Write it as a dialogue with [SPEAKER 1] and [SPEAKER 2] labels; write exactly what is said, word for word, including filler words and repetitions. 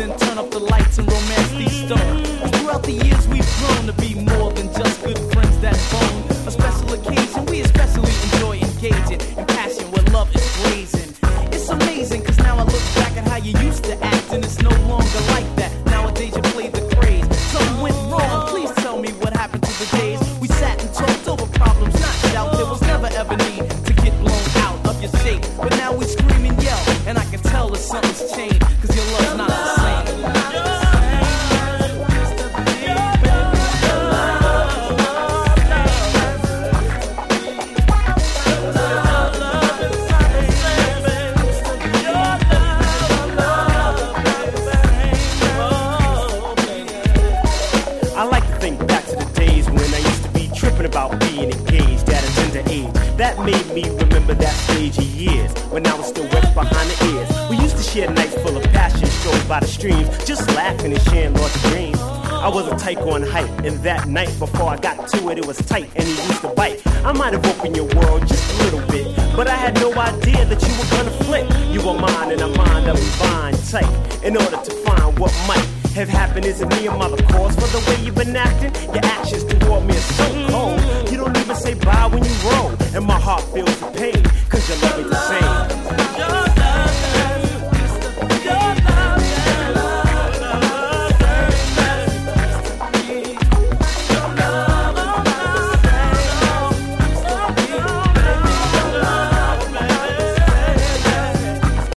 [SPEAKER 1] and turn up the lights and romance these stones. Throughout the years we've grown to be more than just good friends that bone. A special occasion we especially enjoy engaging in passion where love is blazing. It's amazing cause now I look back at how you used to act and it's no longer like that. Nowadays you play the craze. Something went wrong, please tell me what happened to the days we sat and talked over problems, not doubt. There was never ever need to get blown out of your shape. But now we scream and yell and I can tell that something's changed cause your love's not the same.
[SPEAKER 2] About being engaged at a tender age. That made me remember that stage of years when I was still wet behind the ears. We used to share nights full of passion, strolls by the streams, just laughing and sharing Lord's dreams. I was a tyke on height, and that night before I got to it, it was tight and he used to bite. I might have opened your world just a little bit, but I had no idea that you were gonna flip. You were mine and I'm mine that we bind tight in order to find what might have happened. Is it me or mother cause for the way you've been acting? Your actions toward me are so cold. You don't even say bye when you roll, and my heart feels